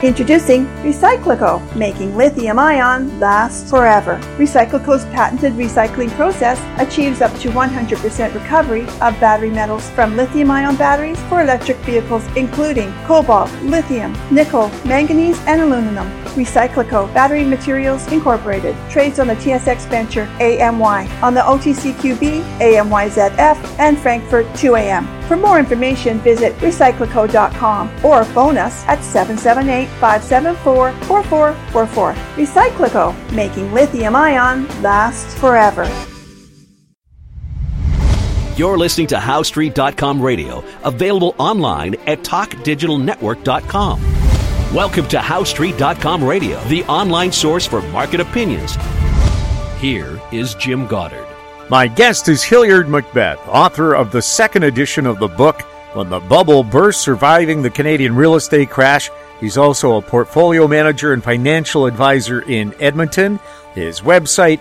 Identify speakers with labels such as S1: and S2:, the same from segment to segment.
S1: Introducing Recyclico, making lithium-ion last forever. Recyclico's patented recycling process achieves up to 100% recovery of battery metals from lithium-ion batteries for electric vehicles, including cobalt, lithium, nickel, manganese, and aluminum. Recyclico Battery Materials Incorporated trades on the TSX Venture AMY, on the OTCQB AMYZF, and Frankfurt 2AM. For more information, visit recyclico.com or phone us at 778-574-4444. Recyclico, making lithium-ion last forever.
S2: You're listening to HowStreet.com radio, available online at TalkDigitalNetwork.com. Welcome to HowStreet.com radio, the online source for market opinions. Here is Jim Goddard.
S3: My guest is Hilliard Macbeth, author of the second edition of the book, When the Bubble Burst, Surviving the Canadian Real Estate Crash. He's also a portfolio manager and financial advisor in Edmonton. His website,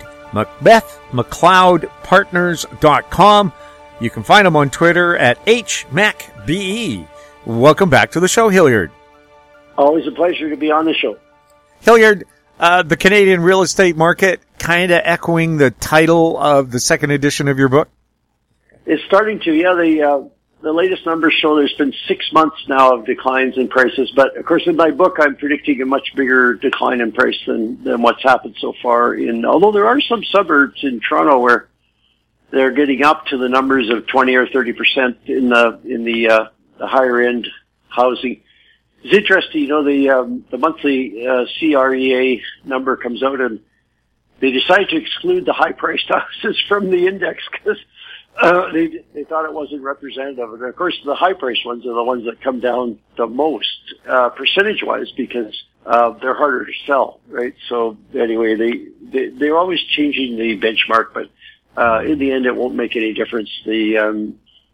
S3: MacbethMcLeodPartners.com. You can find him on Twitter at HMacBE. Welcome back to the show, Hilliard.
S4: Always a pleasure to be on the show.
S3: Hilliard, the Canadian real estate market, kind of echoing the title of the second edition of your book?
S4: It's starting to, yeah. The latest numbers show there's been 6 months now of declines in prices. But, of course, in my book, I'm predicting a much bigger decline in price than what's happened so far. Although there are some suburbs in Toronto where they're getting up to the numbers of 20 or 30% in the higher-end housing. It's interesting, the monthly CREA number comes out and they decided to exclude the high-priced houses from the index because they thought it wasn't representative. And, of course, the high-priced ones are the ones that come down the most percentage-wise because they're harder to sell, right? So, anyway, they're always changing the benchmark, but in the end it won't make any difference. The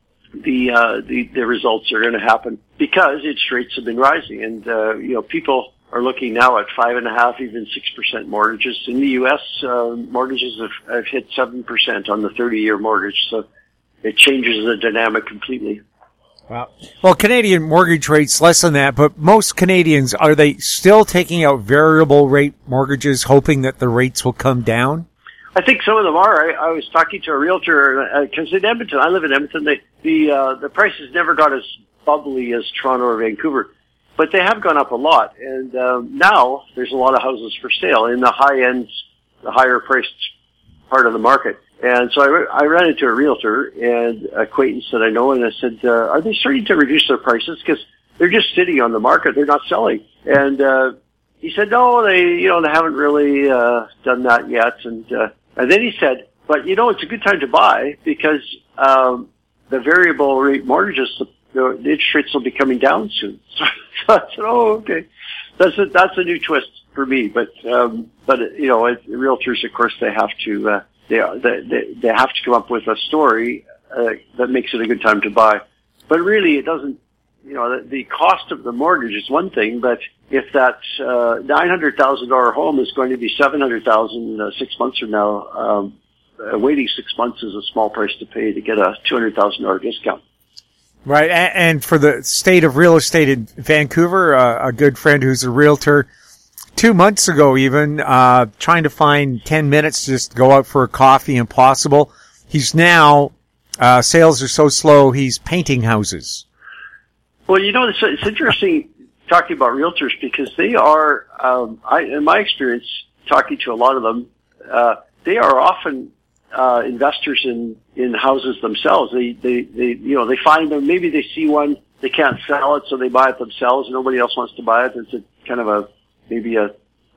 S4: results are going to happen because interest rates have been rising, and people are looking now at 5.5%, even 6% mortgages. In the U.S., mortgages have hit 7% on the 30-year mortgage, so it changes the dynamic completely.
S3: Wow. Well, Canadian mortgage rates less than that, but most Canadians, are they still taking out variable rate mortgages, hoping that the rates will come down?
S4: I think some of them are. I was talking to a realtor because in Edmonton, I live in Edmonton. The prices never got as bubbly as Toronto or Vancouver, but they have gone up a lot. And now there's a lot of houses for sale in the high end, the higher priced part of the market. And so I ran into a realtor and acquaintance that I know, and I said, "Are they starting to reduce their prices because they're just sitting on the market? They're not selling." And he said, "No, they haven't really done that yet." And then he said, "But it's a good time to buy because the variable rate mortgages, the interest rates will be coming down soon." So I said, "Oh, okay, that's a new twist for me." But realtors, of course, they have to they have to come up with a story that makes it a good time to buy. But really, it doesn't. The cost of the mortgage is one thing, but if that $900,000 home is going to be $700,000 6 months from now, waiting 6 months is a small price to pay to get a $200,000 discount.
S3: Right, and for the state of real estate in Vancouver, a good friend who's a realtor, 2 months ago even, trying to find 10 minutes to just go out for a coffee, impossible. He's now, sales are so slow, he's painting houses.
S4: Well, it's interesting talking about realtors because they are, in my experience, talking to a lot of them, they are often investors in houses themselves. They find them, maybe they see one, they can't sell it, so they buy it themselves. Nobody else wants to buy it. It's a kind of maybe a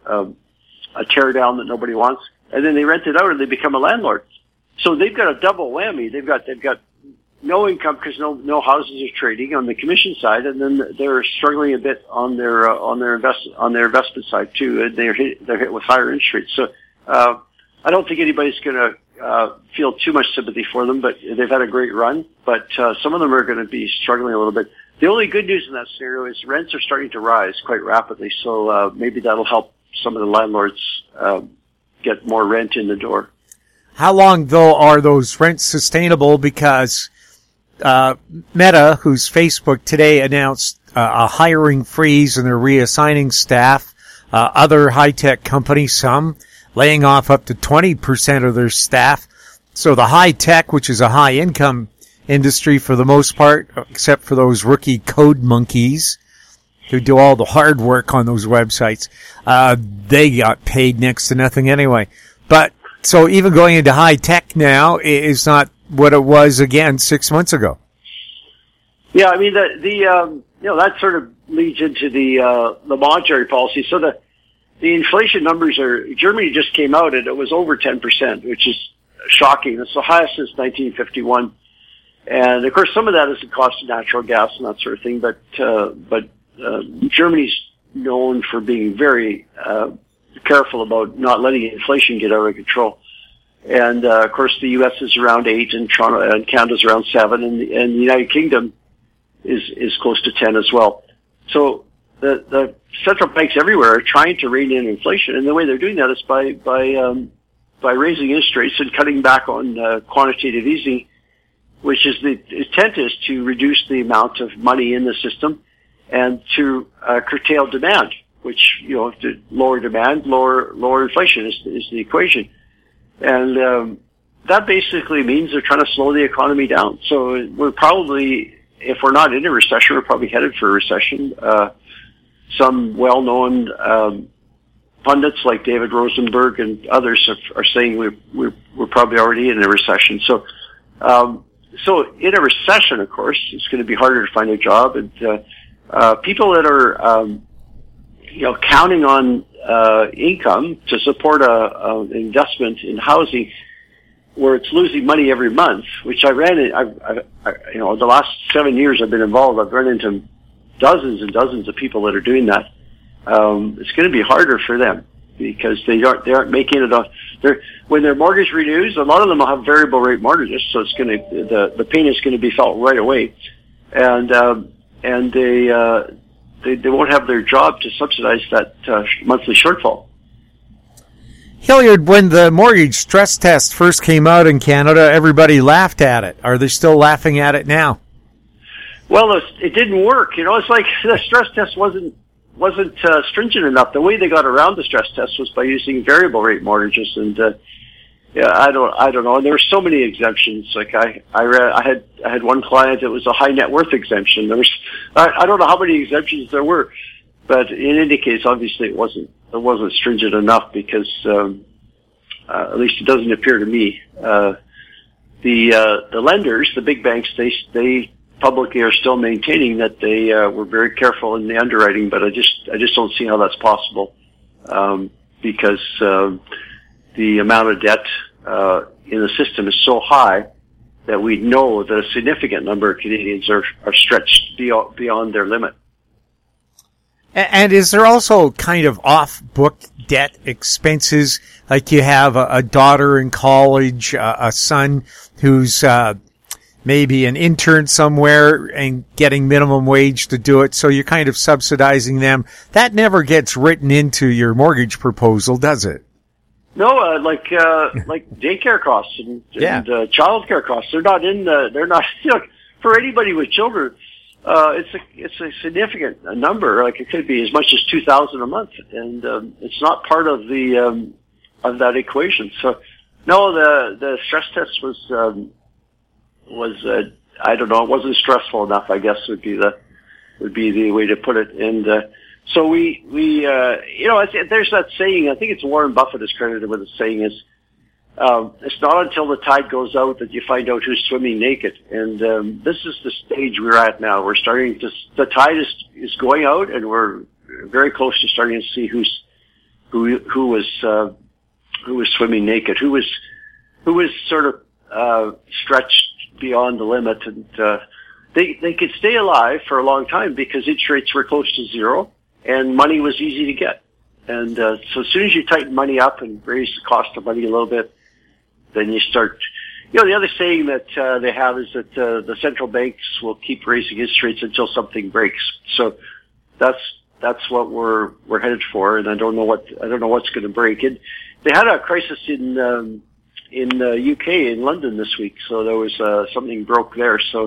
S4: tear down that nobody wants, and then they rent it out and they become a landlord. So they've got a double whammy. They've got no income because no houses are trading on the commission side, and then they're struggling a bit on their investment side too. And they're hit with higher interest rates. So I don't think anybody's going to feel too much sympathy for them, but they've had a great run. But some of them are going to be struggling a little bit. The only good news in that scenario is rents are starting to rise quite rapidly. So maybe that'll help some of the landlords get more rent in the door.
S3: How long though are those rents sustainable? Because Meta, whose Facebook today announced a hiring freeze and they're reassigning staff. Other high-tech companies, some laying off up to 20% of their staff. So the high-tech, which is a high-income industry for the most part, except for those rookie code monkeys who do all the hard work on those websites, they got paid next to nothing anyway. But so even going into high-tech now is not what it was again 6 months ago.
S4: Yeah, I mean that sort of leads into the monetary policy. So the inflation numbers Germany just came out and it was over 10%, which is shocking. It's the highest since 1951, and of course some of that is the cost of natural gas and that sort of thing. But Germany's known for being very careful about not letting inflation get out of control. And of course the U.S. is around 8, and Canada's around 7, and the United Kingdom is close to 10 as well. So the central banks everywhere are trying to rein in inflation, and the way they're doing that is by raising interest rates and cutting back on quantitative easing, which is the intent is to reduce the amount of money in the system and to curtail demand, which, to lower demand, lower inflation is the equation. And that basically means they're trying to slow the economy down. So we're probably, if we're not in a recession, we're probably headed for a recession. Some well-known pundits like David Rosenberg and others are saying we're probably already in a recession. So in a recession, of course, it's going to be harder to find a job, and people that are counting on income to support an investment in housing where it's losing money every month, which I ran in, the last 7 years I've been involved, I've run into dozens and dozens of people that are doing that. It's going to be harder for them because they aren't making it off. When their mortgage renews, a lot of them will have variable rate mortgages, so it's going to, the pain is going to be felt right away. And they won't have their job to subsidize that monthly shortfall.
S3: Hilliard, when the mortgage stress test first came out in Canada, everybody laughed at it. Are they still laughing at it now?
S4: Well, it didn't work. It's like the stress test wasn't stringent enough. The way they got around the stress test was by using variable rate mortgages, and I don't know. And there were so many exemptions. Like I had one client that was a high net worth exemption. I don't know how many exemptions there were, but in any case, obviously it wasn't stringent enough because at least it doesn't appear to me. The lenders, the big banks, they publicly are still maintaining that they were very careful in the underwriting, but I just don't see how that's possible because the amount of debt in the system is so high that we know that a significant number of Canadians are stretched beyond their limit.
S3: And is there also kind of off-book debt expenses, like you have a daughter in college, a son who's maybe an intern somewhere and getting minimum wage to do it, so you're kind of subsidizing them? That never gets written into your mortgage proposal, does it?
S4: No, like daycare costs and childcare costs. They're not for anybody with children. It's a significant number. Like it could be as much as $2,000 a month, and it's not part of the of that equation. So no, the stress test was I don't know, it wasn't stressful enough, I guess would be the way to put it. And so we there's that saying, I think it's Warren Buffett is credited with the saying is, it's not until the tide goes out that you find out who's swimming naked. And this is the stage we're at now. We're starting to, the tide is going out, and we're very close to starting to see who was swimming naked, who was sort of stretched beyond the limit, and they could stay alive for a long time because interest rates were close to zero and money was easy to get. And so as soon as you tighten money up and raise the cost of money a little bit, then you start. The other saying that they have is that the central banks will keep raising interest rates until something breaks. So that's what we're headed for, and I don't know what's going to break. And they had a crisis in the UK, in London this week, so there was something broke there. So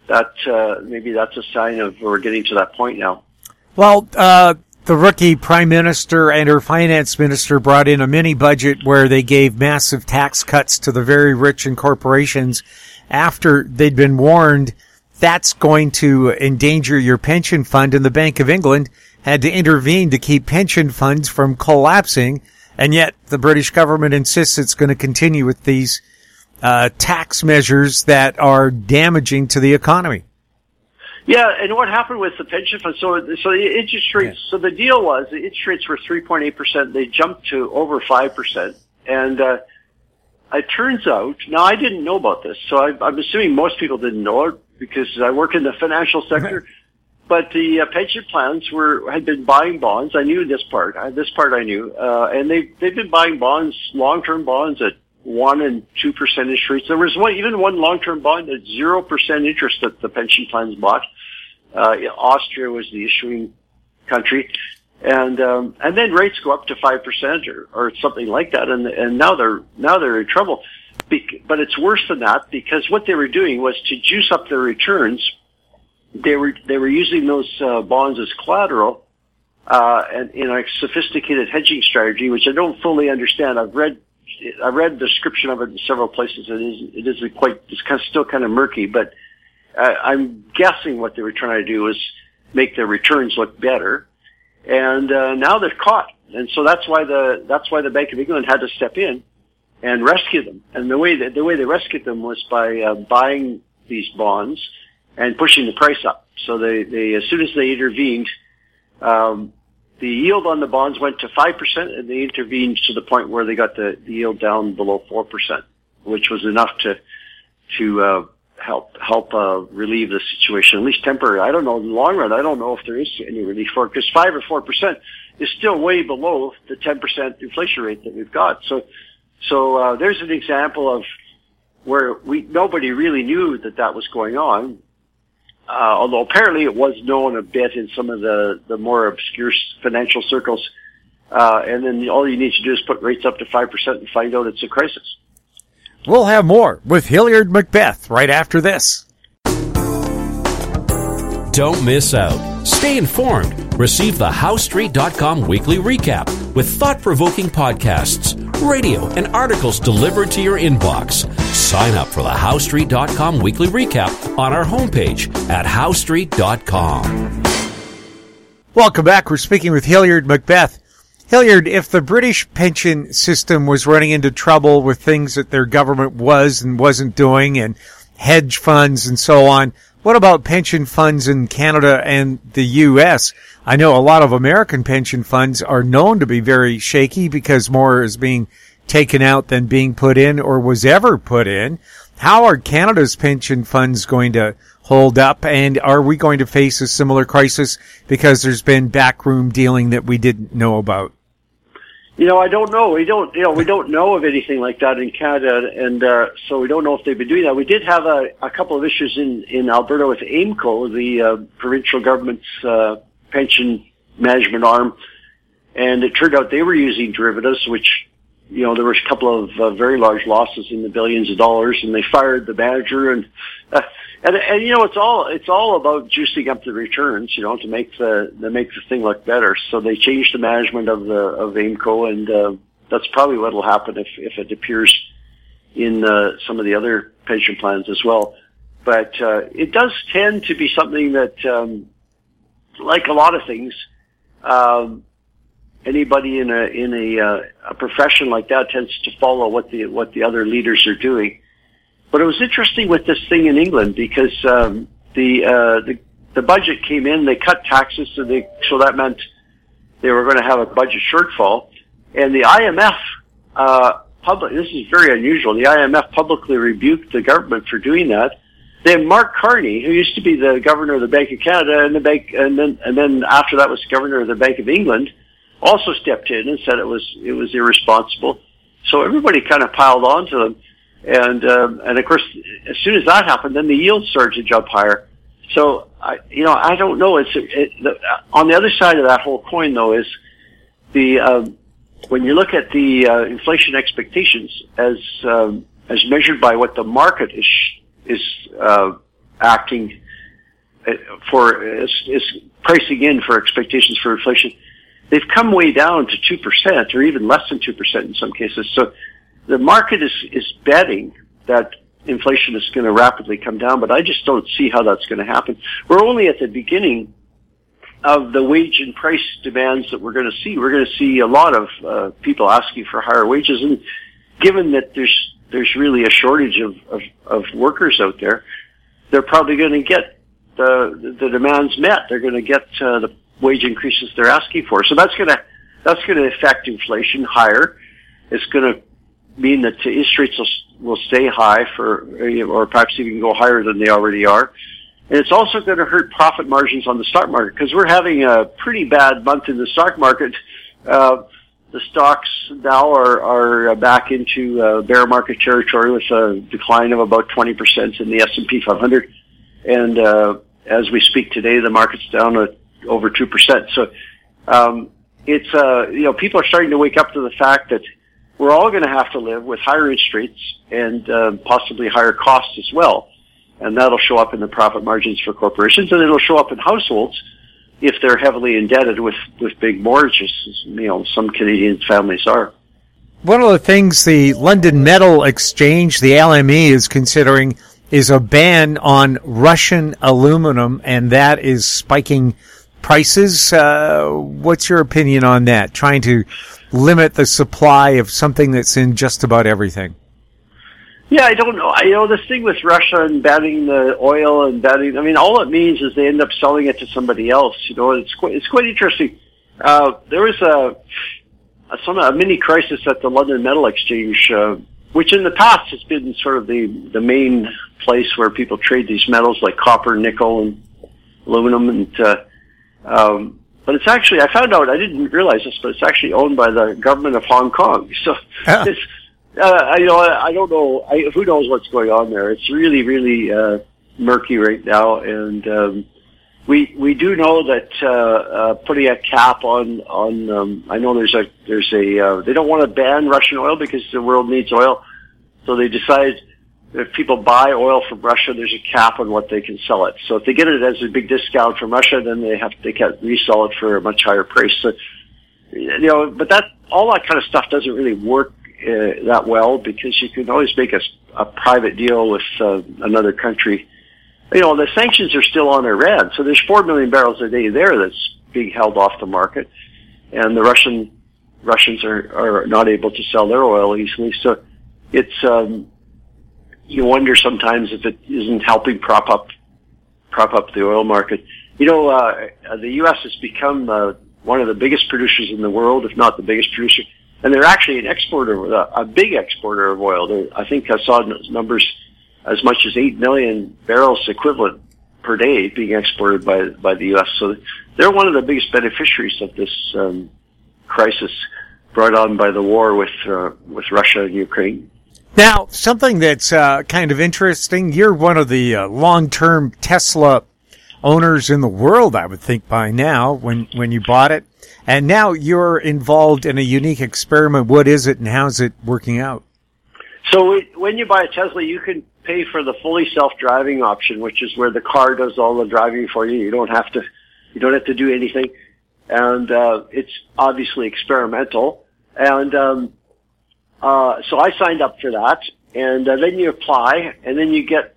S4: maybe that's a sign of we're getting to that point now.
S3: Well, the rookie prime minister and her finance minister brought in a mini budget where they gave massive tax cuts to the very rich and corporations after they'd been warned that's going to endanger your pension fund, and the Bank of England had to intervene to keep pension funds from collapsing, and yet the British government insists it's going to continue with these tax measures that are damaging to the economy.
S4: Yeah, and what happened with the pension fund? So the interest rates. Yeah. So the deal was the interest rates were 3.8%. They jumped to over 5%, and it turns out. Now I didn't know about this, so I'm assuming most people didn't know it because I work in the financial sector. But the pension plans had been buying bonds. I knew this part. This part I knew, and they've been buying bonds, long-term bonds at 1 and 2% interest rates. There was even one long-term bond at 0% interest that the pension plans bought. Austria was the issuing country, and then rates go up to 5% or something like that, and now they're in trouble. But it's worse than that, because what they were doing was to juice up their returns. They were using those bonds as collateral, and in a sophisticated hedging strategy, which I don't fully understand. I read the description of it in several places. It's still kind of murky, but I'm guessing what they were trying to do was make their returns look better, and now they're caught, and so that's why the Bank of England had to step in and rescue them. And the way they rescued them was by buying these bonds and pushing the price up. So they as soon as they intervened, the yield on the bonds went to 5%, and they intervened to the point where they got the yield down below 4%, which was enough to help relieve the situation, at least temporarily. I don't know in the long run. I don't know if there is any relief for it, because 5 or 4% is still way below the 10% inflation rate that we've got. So there's an example of where nobody really knew that was going on. Although apparently it was known a bit in some of the more obscure financial circles. And then all you need to do is put rates up to 5% and find out it's a crisis.
S3: We'll have more with Hilliard Macbeth right after this.
S2: Don't miss out. Stay informed. Receive the HowStreet.com weekly recap with thought-provoking podcasts, radio, and articles delivered to your inbox. Sign up for the HowStreet.com weekly recap on our homepage at HowStreet.com.
S3: Welcome back. We're speaking with Hilliard Macbeth. Hilliard, if the British pension system was running into trouble with things that their government was and wasn't doing, and hedge funds and so on, what about pension funds in Canada and the U.S.? I know a lot of American pension funds are known to be very shaky because more is being taken out than being put in or was ever put in. How are Canada's pension funds going to hold up, and are we going to face a similar crisis because there's been backroom dealing that we didn't know about?
S4: I don't know. We don't know of anything like that in Canada, and so we don't know if they've been doing that. We did have a couple of issues in Alberta with AIMCO, the provincial government's pension management arm, and it turned out they were using derivatives, which, there was a couple of very large losses in the billions of dollars, and they fired the manager, and it's all about juicing up the returns, to make the thing look better. So they changed the management of AIMCO, and that's probably what will happen if it appears in some of the other pension plans as well. But it does tend to be something that, like a lot of things, anybody in a profession like that tends to follow what the other leaders are doing. But it was interesting with this thing in England because the budget came in, they cut taxes, so that meant they were going to have a budget shortfall. And the IMF this is very unusual. The IMF publicly rebuked the government for doing that. Then Mark Carney, who used to be the governor of the Bank of Canada and then after that was governor of the Bank of England, also stepped in and said it was irresponsible. So everybody kind of piled on to them. And of course, as soon as that happened, then the yield started to jump higher. So, I don't know. On the other side of that whole coin, though, is when you look at the inflation expectations as measured by what the market is acting is pricing in for expectations for inflation. They've come way down to 2% or even less than 2% in some cases. So the market is betting that inflation is going to rapidly come down, but I just don't see how that's going to happen. We're only at the beginning of the wage and price demands that we're going to see. We're going to see a lot of people asking for higher wages, and given that there's really a shortage of workers out there, they're probably going to get the demands met. They're going to get the wage increases they're asking for. So that's going to affect inflation higher. It's going to mean that the interest rates will stay high or perhaps even go higher than they already are. And it's also going to hurt profit margins on the stock market because we're having a pretty bad month in the stock market. The stocks now are back into bear market territory with a decline of about 20% in the S&P 500. And as we speak today, the market's down at over 2%. So it's people are starting to wake up to the fact that we're all going to have to live with higher interest rates and possibly higher costs as well. And that'll show up in the profit margins for corporations, and it'll show up in households if they're heavily indebted with big mortgages. Some Canadian families are.
S3: One of the things the London Metal Exchange, the LME, is considering is a ban on Russian aluminum, and that is spiking prices. What's your opinion on that? Trying to limit the supply of something that's in just about everything.
S4: Yeah, I don't know. This thing with Russia and banning the oil and banning, all it means is they end up selling it to somebody else. It's quite interesting. There was a mini crisis at the London Metal Exchange, which in the past has been sort of the main place where people trade these metals like copper, nickel, and aluminum. And but it's actually, I found out, I didn't realize this, but it's actually owned by the government of Hong Kong. So it's, I don't know. Who knows what's going on there? It's really, really murky right now, and we do know that putting a cap on I know there's a they don't want to ban Russian oil because the world needs oil, so they decide if people buy oil from Russia, there's a cap on what they can sell it. So if they get it as a big discount from Russia, then they can't resell it for a much higher price. So, but all that kind of stuff doesn't really work that well because you can always make a private deal with another country. The sanctions are still on Iran, so there's 4 million barrels a day there that's being held off the market, and the Russians are not able to sell their oil easily. So it's you wonder sometimes if it isn't helping prop up the oil market. The U.S. has become one of the biggest producers in the world, if not the biggest producer. And they're actually an exporter, a big exporter of oil. I think I saw numbers as much as 8 million barrels equivalent per day being exported by the U.S. So they're one of the biggest beneficiaries of this crisis brought on by the war with Russia and Ukraine.
S3: Now, something that's kind of interesting, you're one of the long-term Tesla owners in the world, I would think, by now, when you bought it. And now you're involved in a unique experiment. What is it and how's it working out?
S4: So when you buy a Tesla, you can pay for the fully self-driving option, which is where the car does all the driving for you. You don't have to do anything. And it's obviously experimental. And so I signed up for that. And then you apply, and then you get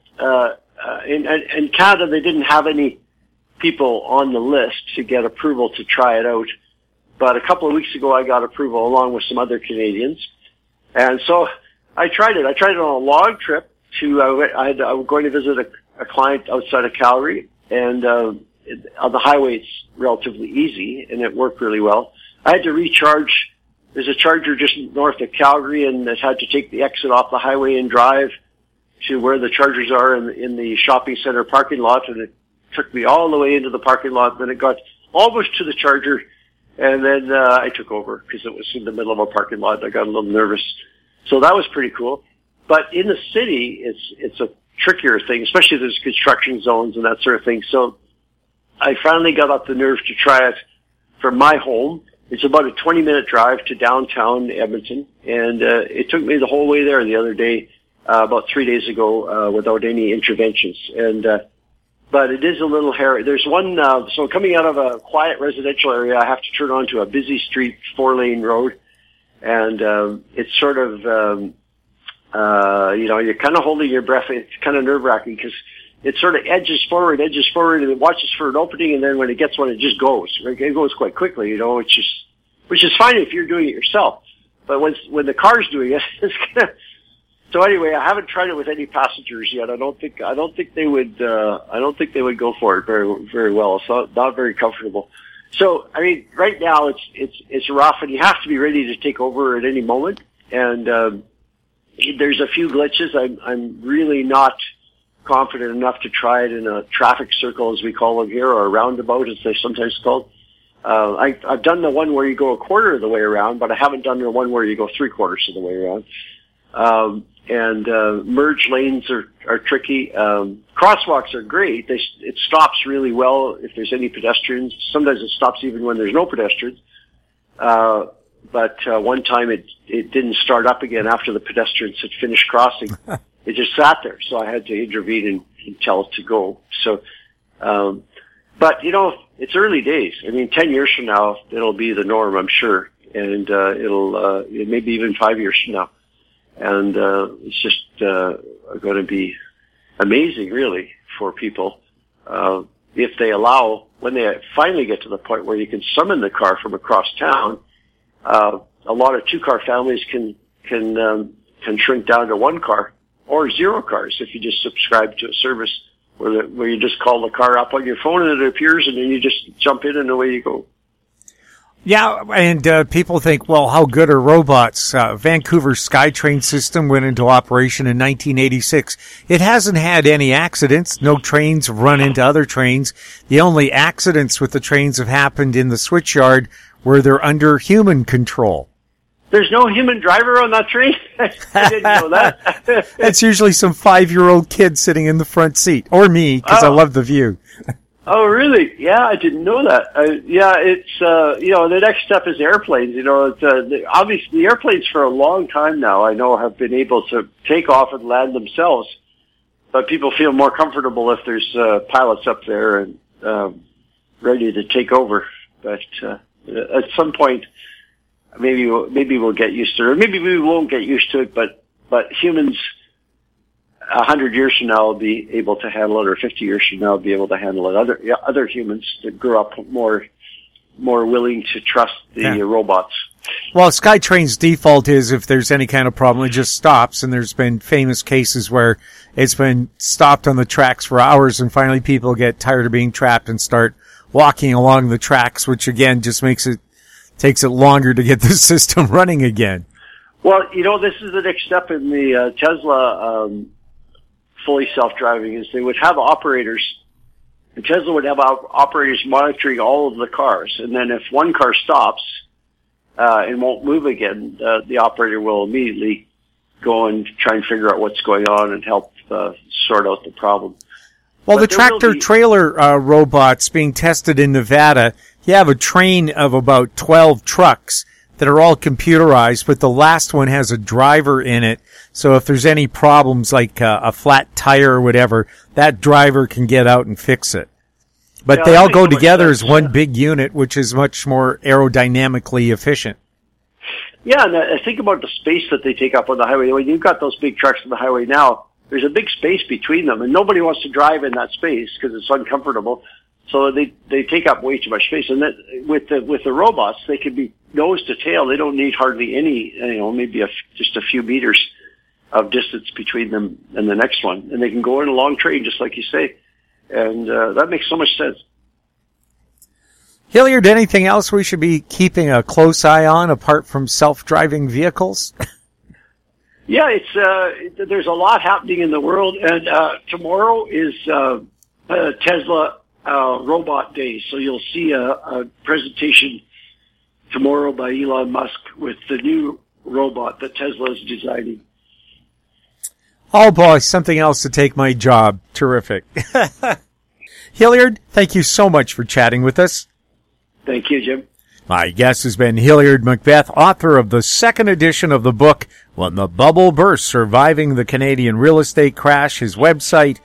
S4: in Canada, they didn't have any people on the list to get approval to try it out. But a couple of weeks ago, I got approval along with some other Canadians. And so I tried it. I tried it on a long trip I was going to visit a client outside of Calgary, and on the highway it's relatively easy, and it worked really well. I had to recharge. There's a charger just north of Calgary, and it had to take the exit off the highway and drive to where the chargers are in the shopping center parking lot, and it took me all the way into the parking lot. Then it got almost to the charger, and then I took over because it was in the middle of a parking lot. I got a little nervous. So that was pretty cool. But in the city, it's a trickier thing, especially if there's construction zones and that sort of thing. So I finally got up the nerve to try it from my home. It's about a 20-minute drive to downtown Edmonton, and it took me the whole way there the other day, about 3 days ago, without any interventions. And but it is a little hairy. There's one, so coming out of a quiet residential area, I have to turn onto a busy street, 4-lane road, and it's sort of, you're kind of holding your breath. It's kind of nerve-wracking because it sort of edges forward, and it watches for an opening, and then when it gets one, it just goes. It goes quite quickly, which is fine if you're doing it yourself. But when the car's doing it, it's kind of. So anyway, I haven't tried it with any passengers yet. I don't think they would go for it very, very well. It's not very comfortable. So, I mean, right now it's rough, and you have to be ready to take over at any moment. And, there's a few glitches. I'm really not confident enough to try it in a traffic circle, as we call them here, or a roundabout, as they're sometimes called. I've done the one where you go a quarter of the way around, but I haven't done the one where you go 3/4 of the way around. Merge lanes are tricky. Crosswalks are great. It stops really well if there's any pedestrians. Sometimes it stops even when there's no pedestrians. But one time it didn't start up again after the pedestrians had finished crossing. It just sat there, so I had to intervene and tell it to go. So, but it's early days. I mean, 10 years from now, it'll be the norm, I'm sure. And, it'll maybe even 5 years from now. And, it's just, going to be amazing, really, for people, if they allow, when they finally get to the point where you can summon the car from across town, a lot of 2-car families can shrink down to 1 car or 0 cars if you just subscribe to a service where you just call the car up on your phone and it appears, and then you just jump in and away you go.
S3: Yeah, and people think, well, how good are robots? Vancouver's SkyTrain system went into operation in 1986. It hasn't had any accidents. No trains have run into other trains. The only accidents with the trains have happened in the switchyard where they're under human control.
S4: There's no human driver on that train? I didn't know that.
S3: It's usually some 5-year-old kid sitting in the front seat. Or me, because I love the view.
S4: Oh, really? Yeah, I didn't know that. It's, the next step is airplanes. Obviously the airplanes for a long time now, I know, have been able to take off and land themselves. But people feel more comfortable if there's pilots up there and ready to take over. But at some point, maybe we'll get used to it. Or maybe we won't get used to it, but humans 100 years from now will be able to handle it, or 50 years from now will be able to handle it. Other humans that grew up more willing to trust the robots.
S3: Well, SkyTrain's default is if there's any kind of problem, it just stops, and there's been famous cases where it's been stopped on the tracks for hours, and finally people get tired of being trapped and start walking along the tracks, which again just takes it longer to get the system running again.
S4: Well, this is the next step in the Tesla fully self-driving, is they would have operators, and Tesla would have operators monitoring all of the cars, and then if one car stops and won't move again, the operator will immediately go and try and figure out what's going on and help sort out the problem.
S3: Well, the tractor-trailer robots being tested in Nevada, you have a train of about 12 trucks that are all computerized, but the last one has a driver in it. So if there's any problems like a flat tire or whatever, that driver can get out and fix it. But they all go together as one big unit, which is much more aerodynamically efficient.
S4: Yeah, and I think about the space that they take up on the highway. When you've got those big trucks on the highway now, there's a big space between them, and nobody wants to drive in that space because it's uncomfortable. So they take up way too much space. And that, with the robots, they can be nose to tail. They don't need hardly any, maybe just a few meters of distance between them and the next one. And they can go in a long train, just like you say. And that makes so much sense.
S3: Hilliard, anything else we should be keeping a close eye on apart from self-driving vehicles?
S4: Yeah, there's a lot happening in the world, and tomorrow is Tesla Robot Day, so you'll see a presentation tomorrow by Elon Musk with the new robot that Tesla is designing.
S3: Oh boy, something else to take my job. Terrific. Hilliard, thank you so much for chatting with us.
S4: Thank you, Jim.
S3: My guest has been Hilliard McBeth, author of the second edition of the book, When the Bubble Burst, Surviving the Canadian Real Estate Crash. His website,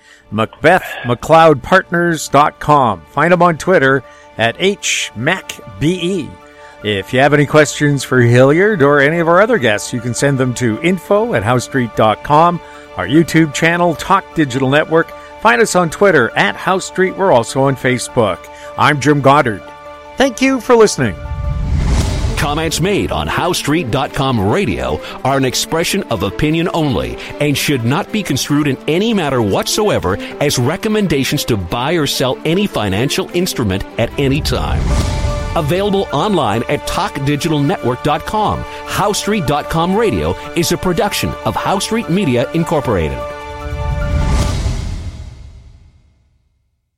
S3: McBethMcLeodPartners.com. Find him on Twitter at HMacBE. If you have any questions for Hilliard or any of our other guests, you can send them to info@HoweStreet.com, our YouTube channel, Talk Digital Network. Find us on Twitter at House Street. We're also on Facebook. I'm Jim Goddard. Thank you for listening.
S2: Comments made on HoweStreet.com radio are an expression of opinion only and should not be construed in any matter whatsoever as recommendations to buy or sell any financial instrument at any time. Available online at TalkDigitalNetwork.com. HoweStreet.com radio is a production of House Street Media Incorporated.